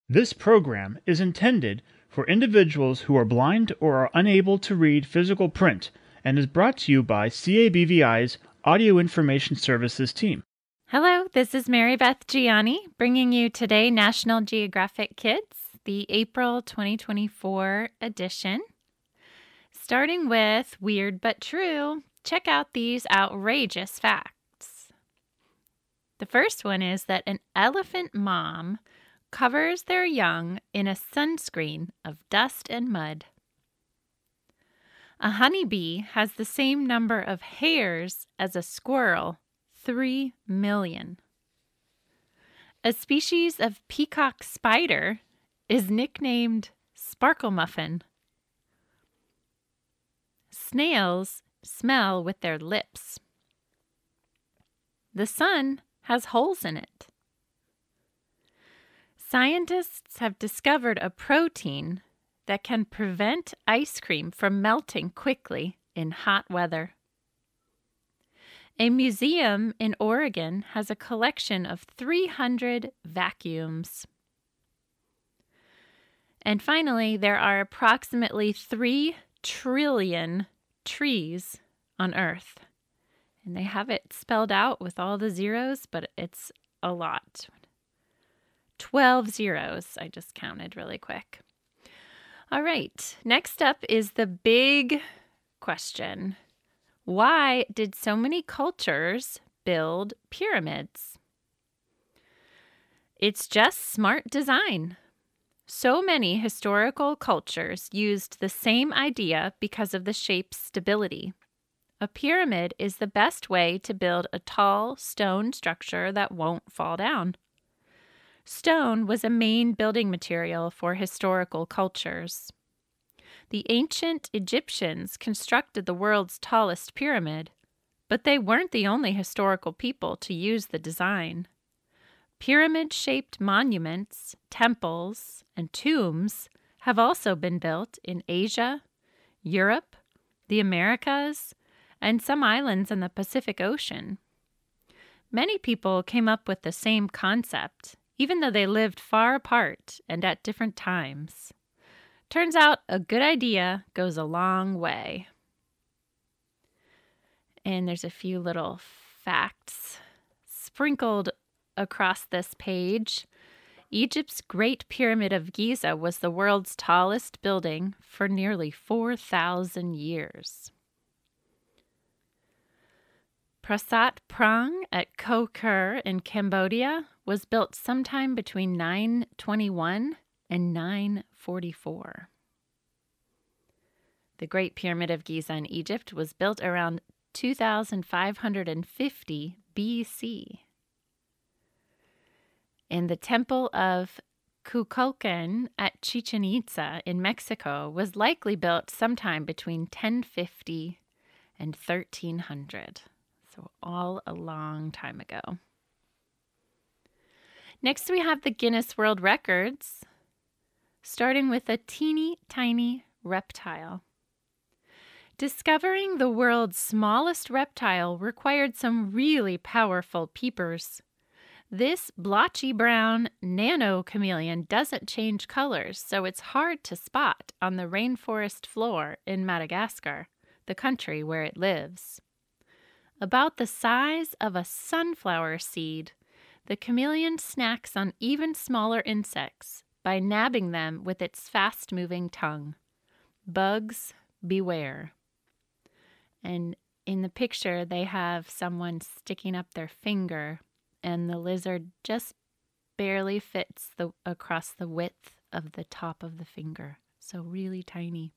This program is intended for individuals who are blind or are unable to read physical print and is brought to you by CABVI's Audio Information Services team. Hello, this is Mary Beth Gianni bringing you today National Geographic Kids, the April 2024 edition. Starting with Weird But True, check out these outrageous facts. The first one is that an elephant mom covers their young in a sunscreen of dust and mud. A honeybee has the same number of hairs as a squirrel, 3 million. A species of peacock spider is nicknamed Sparkle Muffin. Snails smell with their lips. The sun has holes in it. Scientists have discovered a protein that can prevent ice cream from melting quickly in hot weather. A museum in Oregon has a collection of 300 vacuums. And finally, there are approximately 3 trillion trees on Earth. And they have it spelled out with all the zeros, but it's a lot. 12 zeros, I just counted really quick. All right, next up is the big question. Why did so many cultures build pyramids? It's just smart design. So many historical cultures used the same idea because of the shape's stability. A pyramid is the best way to build a tall stone structure that won't fall down. Stone was a main building material for historical cultures. The ancient Egyptians constructed the world's tallest pyramid, but they weren't the only historical people to use the design. Pyramid-shaped monuments, temples, and tombs have also been built in Asia, Europe, the Americas, and some islands in the Pacific Ocean. Many people came up with the same concept, even though they lived far apart and at different times. Turns out a good idea goes a long way. And there's a few little facts sprinkled across this page. Egypt's Great Pyramid of Giza was the world's tallest building for nearly 4,000 years. Prasat Prang at Ko Ker in Cambodia was built sometime between 921 and 944. The Great Pyramid of Giza in Egypt was built around 2550 BC. And the Temple of Kukulkan at Chichen Itza in Mexico was likely built sometime between 1050 and 1300. So all a long time ago. Next, we have the Guinness World Records, starting with a teeny tiny reptile. Discovering the world's smallest reptile required some really powerful peepers. This blotchy brown nano chameleon doesn't change colors, so it's hard to spot on the rainforest floor in Madagascar, the country where it lives. About the size of a sunflower seed, the chameleon snacks on even smaller insects by nabbing them with its fast-moving tongue. Bugs, beware. And in the picture, they have someone sticking up their finger, and the lizard just barely fits across the width of the top of the finger. So really tiny.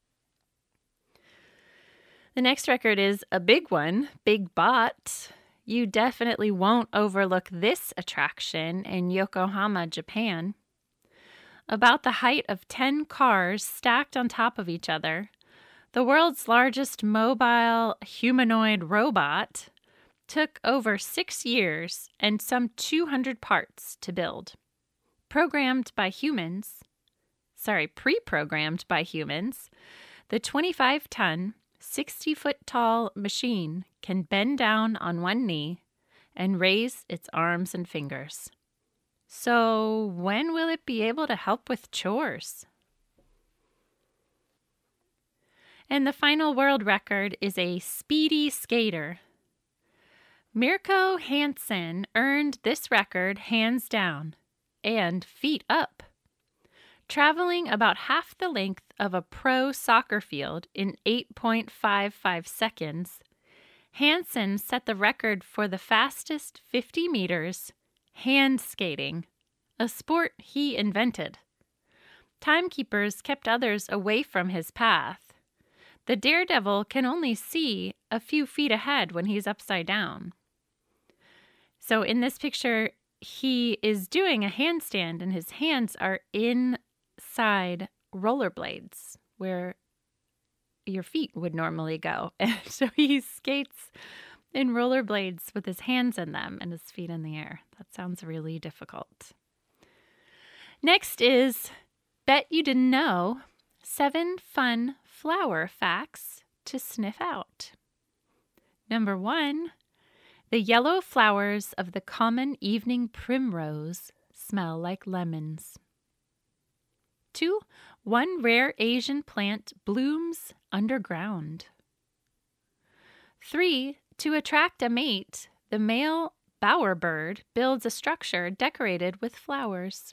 The next record is a big one, Big Bot. You definitely won't overlook this attraction in Yokohama, Japan. About the height of 10 cars stacked on top of each other, the world's largest mobile humanoid robot took over 6 years and some 200 parts to build. Pre-programmed by humans, the 25-ton, 60-foot-tall machine can bend down on one knee and raise its arms and fingers. So when will it be able to help with chores? And the final world record is a speedy skater. Mirko Hansen earned this record hands down and feet up, traveling about half the length of a pro soccer field in 8.55 seconds. Hansen set the record for the fastest 50 meters hand skating, a sport he invented. Timekeepers kept others away from his path. The daredevil can only see a few feet ahead when he's upside down. So in this picture, he is doing a handstand and his hands are inside rollerblades where your feet would normally go. And so he skates in rollerblades with his hands in them and his feet in the air. That sounds really difficult. Next is Bet You Didn't Know 7 Fun Flower Facts to Sniff Out. Number 1, the yellow flowers of the common evening primrose smell like lemons. 2, one rare Asian plant blooms underground. 3, to attract a mate, the male bowerbird builds a structure decorated with flowers.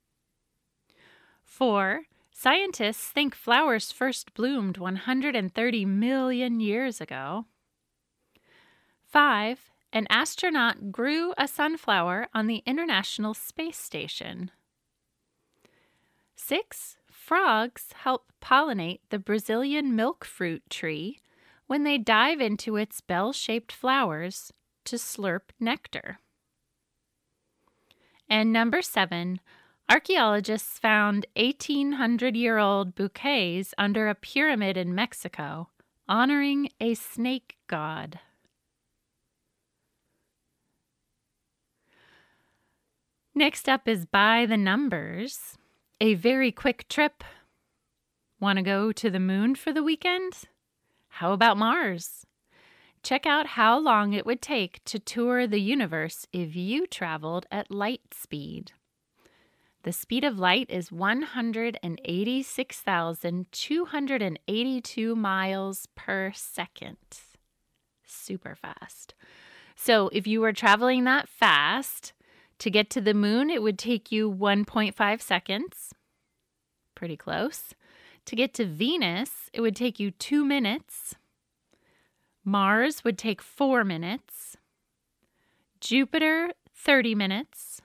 4, scientists think flowers first bloomed 130 million years ago. 5, an astronaut grew a sunflower on the International Space Station. 6, frogs help pollinate the Brazilian milk fruit tree when they dive into its bell-shaped flowers to slurp nectar. And number 7, archaeologists found 1,800-year-old bouquets under a pyramid in Mexico, honoring a snake god. Next up is By the Numbers, a very quick trip. Want to go to the moon for the weekend? How about Mars? Check out how long it would take to tour the universe if you traveled at light speed. The speed of light is 186,282 miles per second. Super fast. So if you were traveling that fast, to get to the moon, it would take you 1.5 seconds. Pretty close. To get to Venus, it would take you 2 minutes. Mars would take 4 minutes. Jupiter, 30 minutes.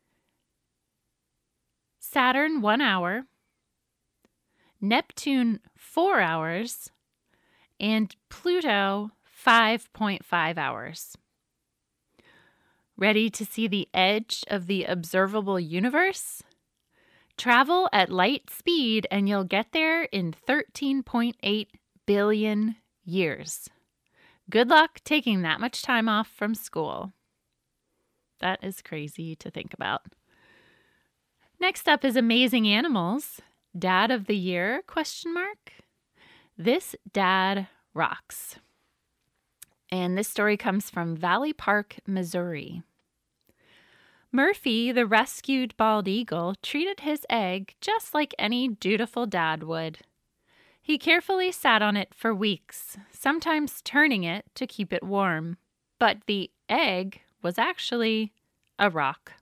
Saturn, 1 hour. Neptune, 4 hours. And Pluto, 5.5 hours. Ready to see the edge of the observable universe? Travel at light speed and you'll get there in 13.8 billion years. Good luck taking that much time off from school. That is crazy to think about. Next up is Amazing Animals. Dad of the Year? ? This dad rocks. And this story comes from Valley Park, Missouri. Murphy, the rescued bald eagle, treated his egg just like any dutiful dad would. He carefully sat on it for weeks, sometimes turning it to keep it warm. But the egg was actually a rock.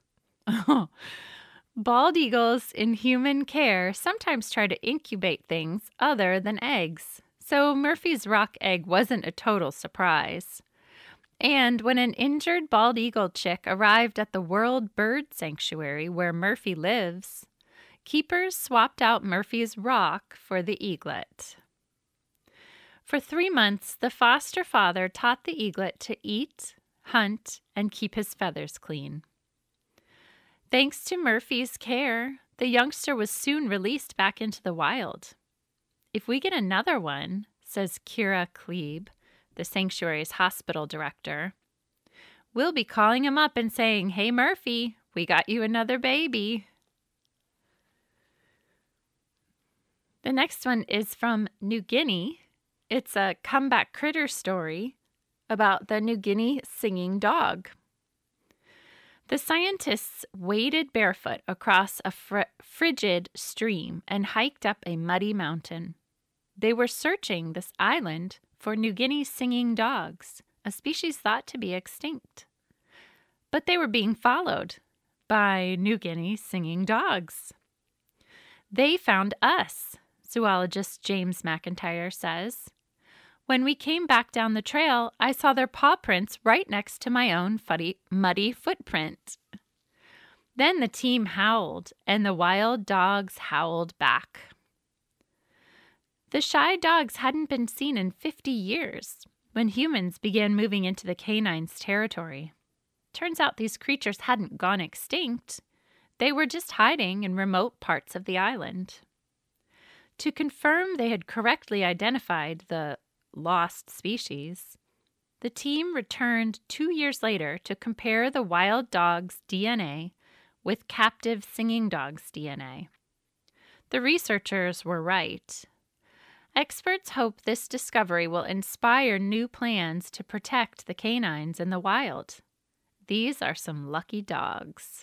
Bald eagles in human care sometimes try to incubate things other than eggs, so Murphy's rock egg wasn't a total surprise. And when an injured bald eagle chick arrived at the World Bird Sanctuary where Murphy lives, keepers swapped out Murphy's rock for the eaglet. For 3 months, the foster father taught the eaglet to eat, hunt, and keep his feathers clean. Thanks to Murphy's care, the youngster was soon released back into the wild. If we get another one, says Kira Klebe, the sanctuary's hospital director, we'll be calling him up and saying, "Hey, Murphy, we got you another baby." The next one is from New Guinea. It's a comeback critter story about the New Guinea singing dog. The scientists waded barefoot across a frigid stream and hiked up a muddy mountain. They were searching this island for New Guinea's singing dogs, a species thought to be extinct. But they were being followed by New Guinea's singing dogs. They found us, zoologist James McIntyre says. When we came back down the trail, I saw their paw prints right next to my own muddy footprint. Then the team howled, and the wild dogs howled back. The shy dogs hadn't been seen in 50 years when humans began moving into the canines' territory. Turns out these creatures hadn't gone extinct. They were just hiding in remote parts of the island. To confirm they had correctly identified the lost species, the team returned 2 years later to compare the wild dog's DNA with captive singing dogs' DNA. The researchers were right. Experts hope this discovery will inspire new plans to protect the canines in the wild. These are some lucky dogs.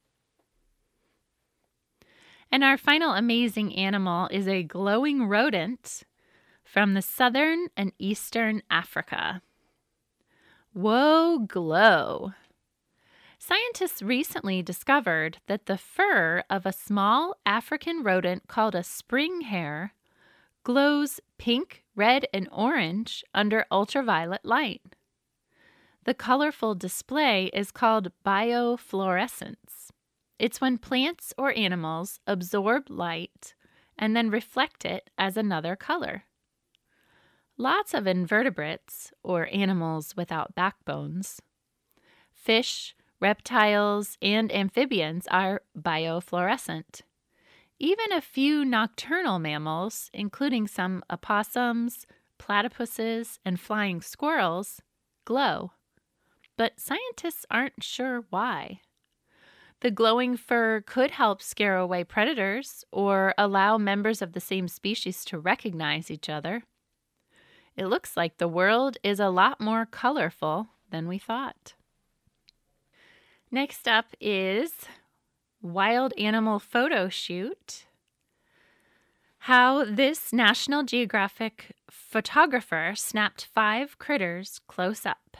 And our final amazing animal is a glowing rodent from the southern and eastern Africa. Whoa, glow! Scientists recently discovered that the fur of a small African rodent called a spring hare glows pink, red, and orange under ultraviolet light. The colorful display is called biofluorescence. It's when plants or animals absorb light and then reflect it as another color. Lots of invertebrates, or animals without backbones, fish, reptiles, and amphibians are biofluorescent. Even a few nocturnal mammals, including some opossums, platypuses, and flying squirrels, glow. But scientists aren't sure why. The glowing fur could help scare away predators or allow members of the same species to recognize each other. It looks like the world is a lot more colorful than we thought. Next up is wild animal photo shoot. How this National Geographic photographer snapped 5 critters close up.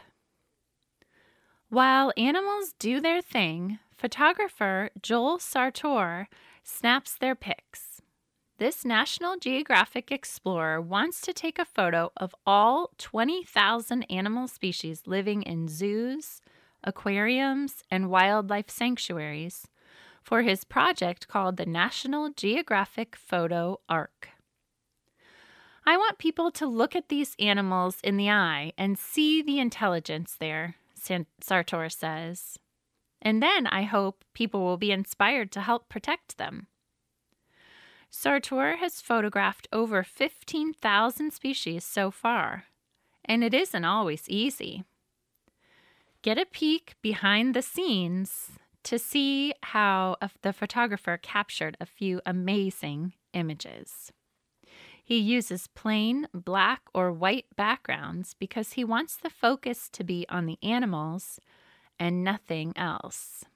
While animals do their thing, photographer Joel Sartor snaps their pics. This National Geographic explorer wants to take a photo of all 20,000 animal species living in zoos, aquariums, and wildlife sanctuaries for his project called the National Geographic Photo Ark. I want people to look at these animals in the eye and see the intelligence there, Sartor says. And then I hope people will be inspired to help protect them. Sartor has photographed over 15,000 species so far, and it isn't always easy. Get a peek behind the scenes to see how the photographer captured a few amazing images. He uses plain black or white backgrounds because he wants the focus to be on the animals and nothing else.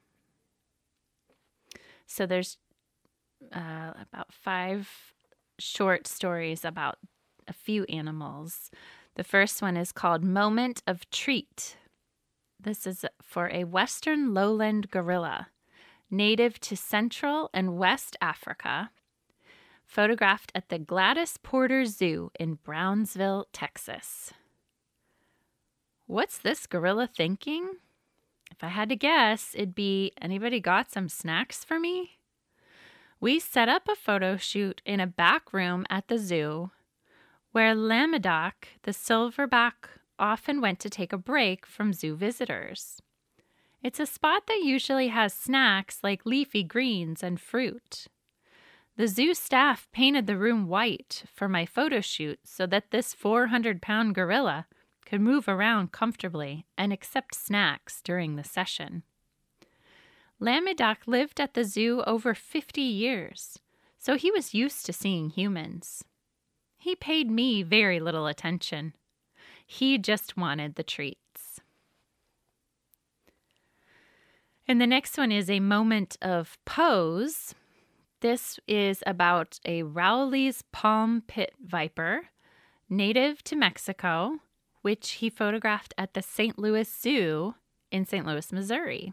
So there's about 5 short stories about a few animals. The first one is called Moment of Treat. This is for a western lowland gorilla, native to Central and West Africa, photographed at the Gladys Porter Zoo in Brownsville, Texas. What's this gorilla thinking? If I had to guess, it'd be, anybody got some snacks for me? We set up a photo shoot in a back room at the zoo where Lamidoc, the silverback, often went to take a break from zoo visitors. It's a spot that usually has snacks like leafy greens and fruit. The zoo staff painted the room white for my photo shoot so that this 400-pound gorilla could move around comfortably and accept snacks during the session. Lamidoc lived at the zoo over 50 years, so he was used to seeing humans. He paid me very little attention. He just wanted the treats. And the next one is a moment of pose. This is about a Rowley's palm pit viper, native to Mexico, which he photographed at the St. Louis Zoo in St. Louis, Missouri.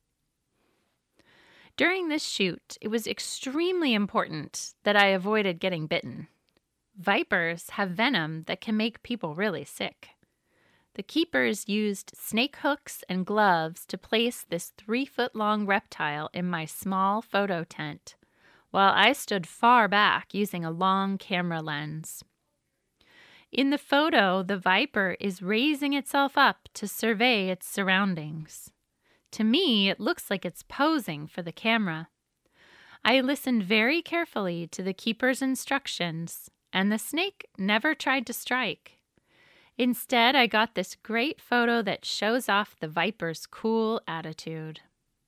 During this shoot, it was extremely important that I avoided getting bitten. Vipers have venom that can make people really sick. The keepers used snake hooks and gloves to place this 3-foot-long reptile in my small photo tent, while I stood far back using a long camera lens. In the photo, the viper is raising itself up to survey its surroundings. To me, it looks like it's posing for the camera. I listened very carefully to the keeper's instructions, and the snake never tried to strike. Instead, I got this great photo that shows off the viper's cool attitude.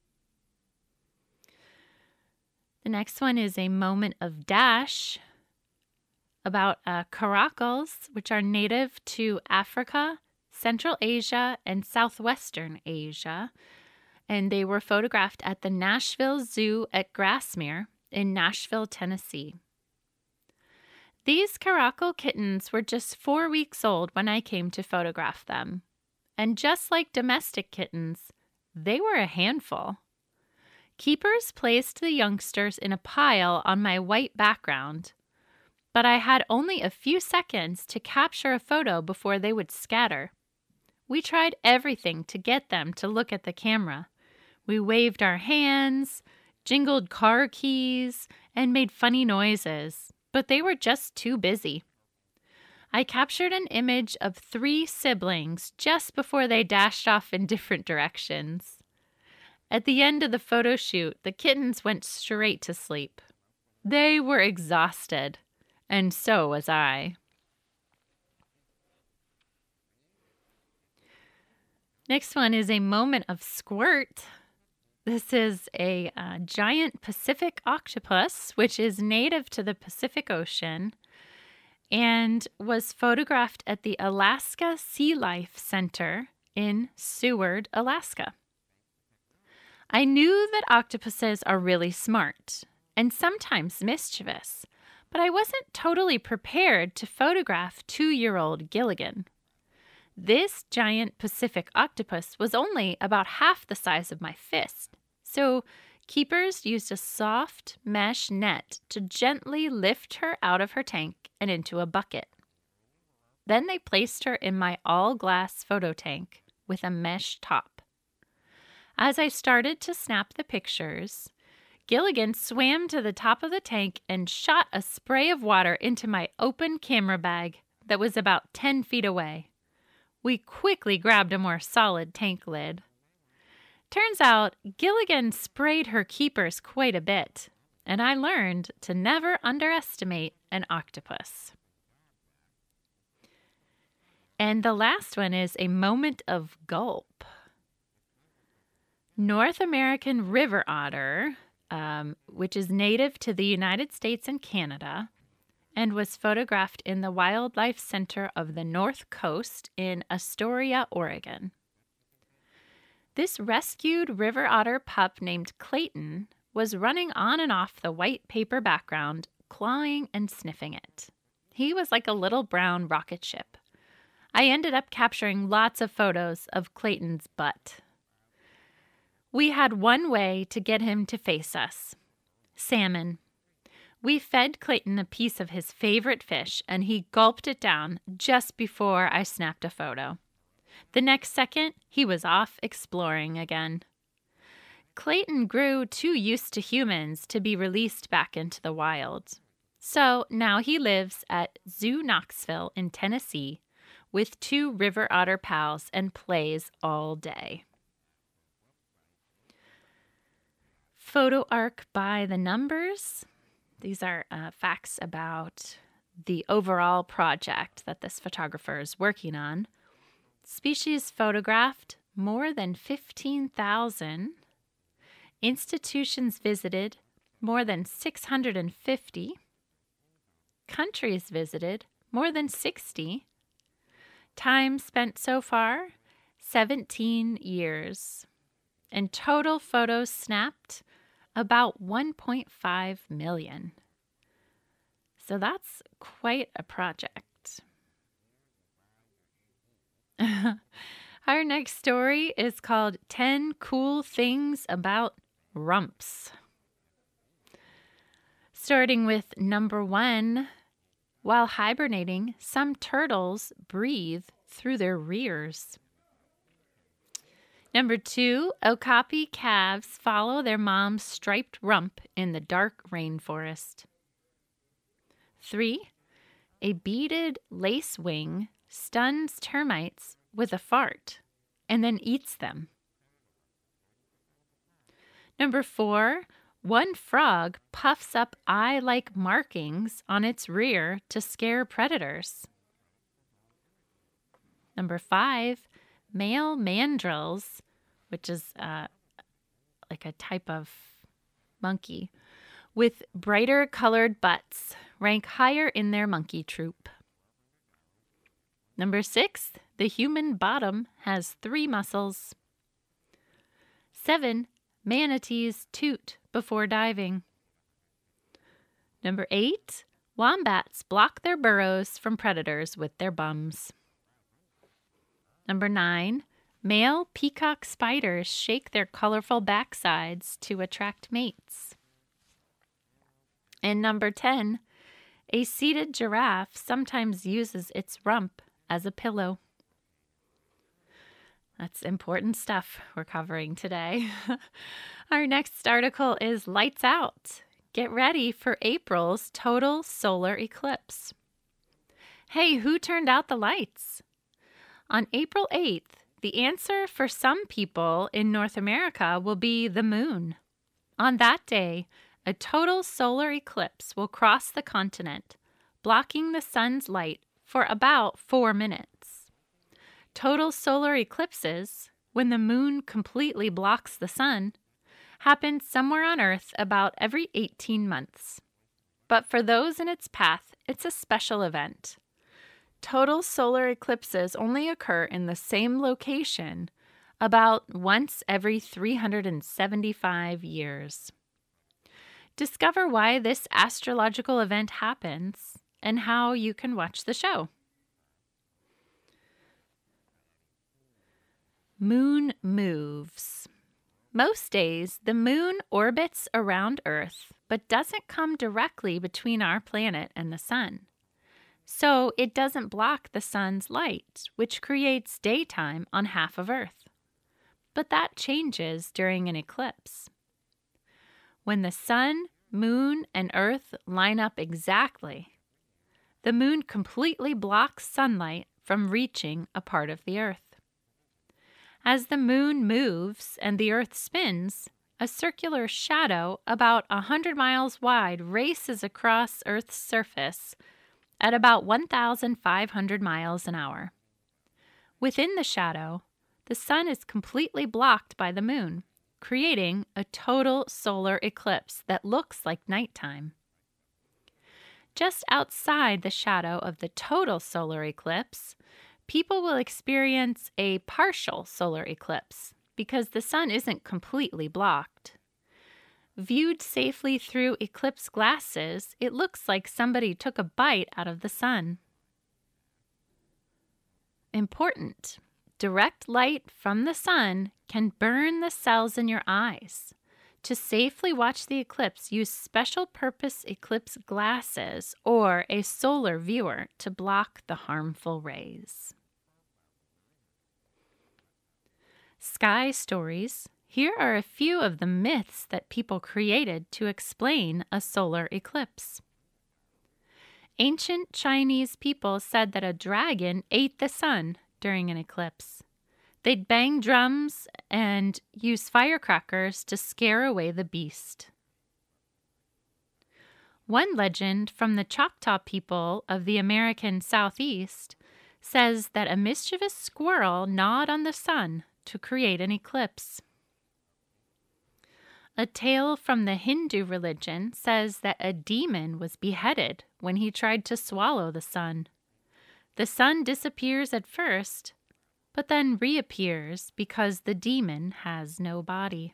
The next one is a moment of dash about caracals, which are native to Africa, Central Asia, and Southwestern Asia. And they were photographed at the Nashville Zoo at Grassmere in Nashville, Tennessee. These caracal kittens were just 4 weeks old when I came to photograph them. And just like domestic kittens, they were a handful. Keepers placed the youngsters in a pile on my white background, but I had only a few seconds to capture a photo before they would scatter. We tried everything to get them to look at the camera. We waved our hands, jingled car keys, and made funny noises, but they were just too busy. I captured an image of 3 siblings just before they dashed off in different directions. At the end of the photo shoot, the kittens went straight to sleep. They were exhausted, and so was I. Next one is a moment of squirt. This is a giant Pacific octopus, which is native to the Pacific Ocean and was photographed at the Alaska Sea Life Center in Seward, Alaska. I knew that octopuses are really smart and sometimes mischievous, but I wasn't totally prepared to photograph 2-year-old Gilligan. This giant Pacific octopus was only about half the size of my fist, so keepers used a soft mesh net to gently lift her out of her tank and into a bucket. Then they placed her in my all-glass photo tank with a mesh top. As I started to snap the pictures, Gilligan swam to the top of the tank and shot a spray of water into my open camera bag that was about 10 feet away. We quickly grabbed a more solid tank lid. Turns out, Gilligan sprayed her keepers quite a bit, and I learned to never underestimate an octopus. And the last one is a moment of gulp. North American river otter, which is native to the United States and Canada, and was photographed in the Wildlife Center of the North Coast in Astoria, Oregon. This rescued river otter pup named Clayton was running on and off the white paper background, clawing and sniffing it. He was like a little brown rocket ship. I ended up capturing lots of photos of Clayton's butt. We had one way to get him to face us: salmon. We fed Clayton a piece of his favorite fish, and he gulped it down just before I snapped a photo. The next second, he was off exploring again. Clayton grew too used to humans to be released back into the wild. So now he lives at Zoo Knoxville in Tennessee with 2 river otter pals and plays all day. Photo arc by the numbers. These are facts about the overall project that this photographer is working on. Species photographed, more than 15,000. Institutions visited, more than 650. Countries visited, more than 60. Time spent so far, 17 years. and total photos snapped about 1.5 million. So that's quite a project. Our next story is called 10 Cool Things About Rumps. Starting with number 1, while hibernating, some turtles breathe through their rears. Number 2, okapi calves follow their mom's striped rump in the dark rainforest. 3, a beaded lacewing stuns termites with a fart and then eats them. Number 4, one frog puffs up eye-like markings on its rear to scare predators. Number 5, male mandrills, which is like a type of monkey, with brighter colored butts, rank higher in their monkey troop. Number 6, the human bottom has 3 muscles. 7, manatees toot before diving. Number 8, wombats block their burrows from predators with their bums. Number 9, male peacock spiders shake their colorful backsides to attract mates. And number 10, a seated giraffe sometimes uses its rump as a pillow. That's important stuff we're covering today. Our next article is Lights Out. Get ready for April's total solar eclipse. Hey, who turned out the lights? On April 8th, the answer for some people in North America will be the moon. On that day, a total solar eclipse will cross the continent, blocking the sun's light for about 4 minutes. Total solar eclipses, when the moon completely blocks the sun, happen somewhere on Earth about every 18 months. But for those in its path, it's a special event. Total solar eclipses only occur in the same location about once every 375 years. Discover why this astrological event happens and how you can watch the show. Moon moves. Most days, the moon orbits around Earth, but doesn't come directly between our planet and the sun. So it doesn't block the sun's light, which creates daytime on half of Earth. But that changes during an eclipse. When the sun, moon, and Earth line up exactly, the moon completely blocks sunlight from reaching a part of the Earth. As the moon moves and the Earth spins, a circular shadow about 100 miles wide races across Earth's surface at about 1,500 miles an hour. Within the shadow, the sun is completely blocked by the moon, creating a total solar eclipse that looks like nighttime. Just outside the shadow of the total solar eclipse, people will experience a partial solar eclipse because the sun isn't completely blocked. Viewed safely through eclipse glasses, it looks like somebody took a bite out of the sun. Important: direct light from the sun can burn the cells in your eyes. To safely watch the eclipse, use special purpose eclipse glasses or a solar viewer to block the harmful rays. Sky stories. Here are a few of the myths that people created to explain a solar eclipse. Ancient Chinese people said that a dragon ate the sun during an eclipse. They'd bang drums and use firecrackers to scare away the beast. One legend from the Choctaw people of the American Southeast says that a mischievous squirrel gnawed on the sun to create an eclipse. A tale from the Hindu religion says that a demon was beheaded when he tried to swallow the sun. The sun disappears at first, but then reappears because the demon has no body.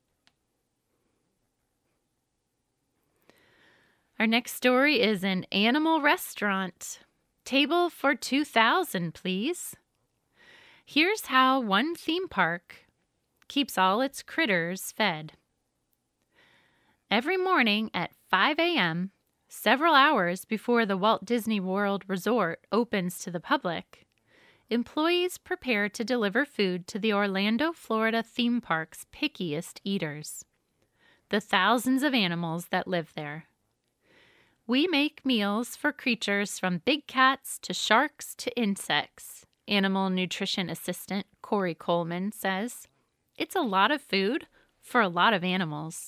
Our next story is an animal restaurant. Table for 2,000, please. Here's how one theme park keeps all its critters fed. Every morning at 5 a.m., several hours before the Walt Disney World Resort opens to the public, employees prepare to deliver food to the Orlando, Florida theme park's pickiest eaters, the thousands of animals that live there. We make meals for creatures from big cats to sharks to insects, Animal Nutrition Assistant Corey Coleman says. It's a lot of food for a lot of animals.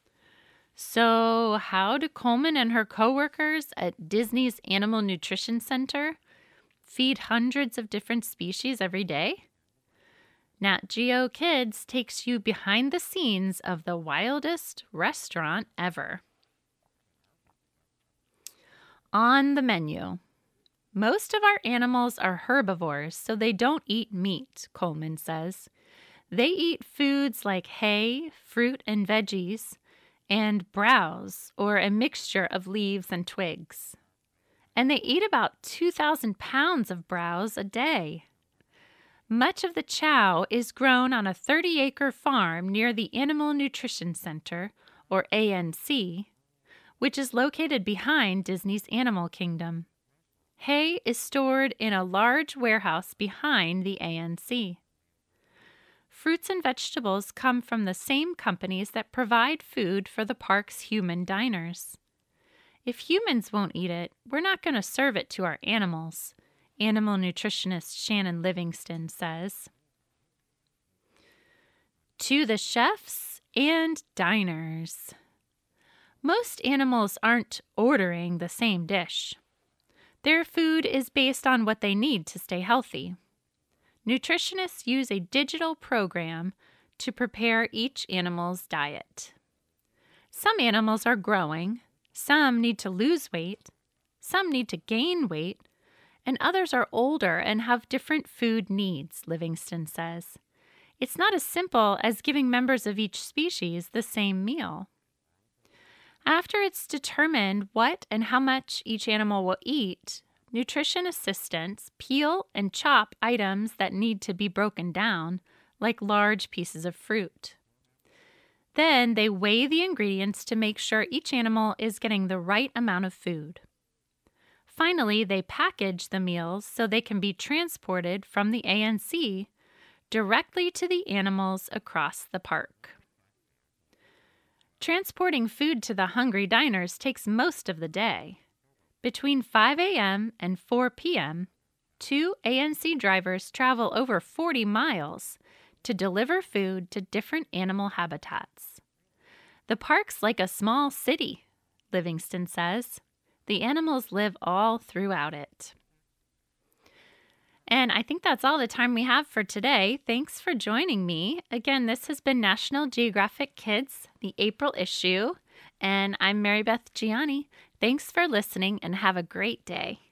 So how do Coleman and her coworkers at Disney's Animal Nutrition Center feed hundreds of different species every day? Nat Geo Kids takes you behind the scenes of the wildest restaurant ever. On the menu. Most of our animals are herbivores, so they don't eat meat, Coleman says. They eat foods like hay, fruit and veggies, and browse, or a mixture of leaves and twigs. And they eat about 2,000 pounds of browse a day. Much of the chow is grown on a 30-acre farm near the Animal Nutrition Center, or ANC, which is located behind Disney's Animal Kingdom. Hay is stored in a large warehouse behind the ANC. Fruits and vegetables come from the same companies that provide food for the park's human diners. If humans won't eat it, we're not going to serve it to our animals, animal nutritionist Shannon Livingston says. To the chefs and diners. Most animals aren't ordering the same dish. Their food is based on what they need to stay healthy. Nutritionists use a digital program to prepare each animal's diet. Some animals are growing, some need to lose weight, some need to gain weight, and others are older and have different food needs, Livingston says. It's not as simple as giving members of each species the same meal. After it's determined what and how much each animal will eat, nutrition assistants peel and chop items that need to be broken down, like large pieces of fruit. Then they weigh the ingredients to make sure each animal is getting the right amount of food. Finally, they package the meals so they can be transported from the ANC directly to the animals across the park. Transporting food to the hungry diners takes most of the day. Between 5 a.m. and 4 p.m., 2 ANC drivers travel over 40 miles to deliver food to different animal habitats. The park's like a small city, Livingston says. The animals live all throughout it. And I think that's all the time we have for today. Thanks for joining me. Again, this has been National Geographic Kids, the April issue, and I'm Mary Beth Gianni. Thanks for listening and have a great day.